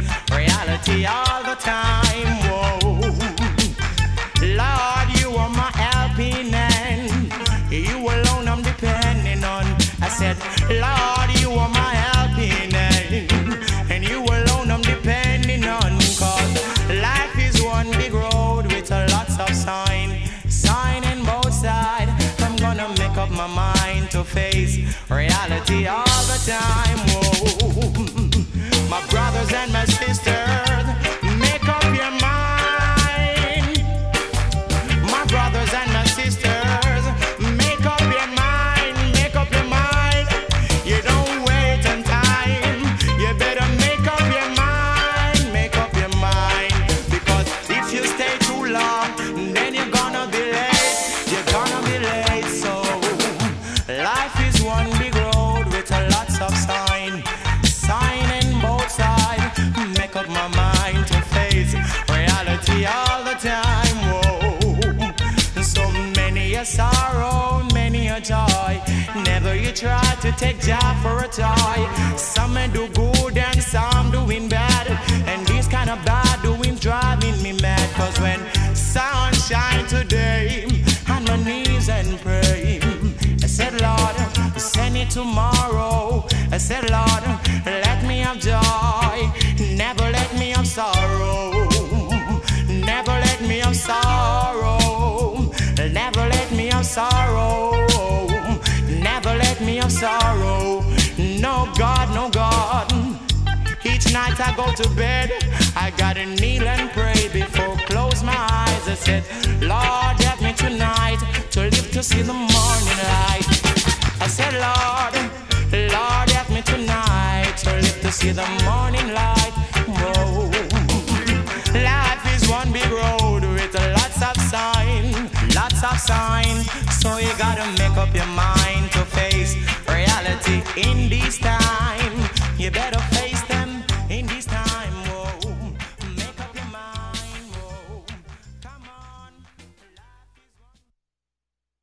reality all the time. Whoa, Lord, you are my helping hand. You alone I'm depending on. I said, Lord, you are my helping hand, and you alone I'm depending on. Cause life is one big road with lots of sign in both sides. I'm gonna make up my mind to face reality all the time. Whoa, my brothers and my sisters, make up your mind. My brothers and my sisters, make up your mind, make up your mind. You don't wait on time, you better make up your mind, make up your mind. Because if you stay too long, then you're gonna be late, you're gonna be late. So life is one big road with lots of sign in both sides. Make up my mind to face reality all the time. Whoa, so many a sorrow, many a joy. Never you try to take job for a toy. Some may do good and some doing bad, and this kind of bad doing driving me mad. Cause when sun shine today, on my knees and pray, I said, Lord, send it tomorrow. I said, Lord, let me have joy, never let me have sorrow, never let me have sorrow, never let me have sorrow, never let me have sorrow. No God, no God. Each night I go to bed, I gotta kneel and pray before close my eyes. I said, Lord, help me tonight to live to see the morning light. I said, Lord, help me tonight to live to see the morning light. Whoa. Life is one big road with lots of sign. So you gotta make up your mind to face reality in these times.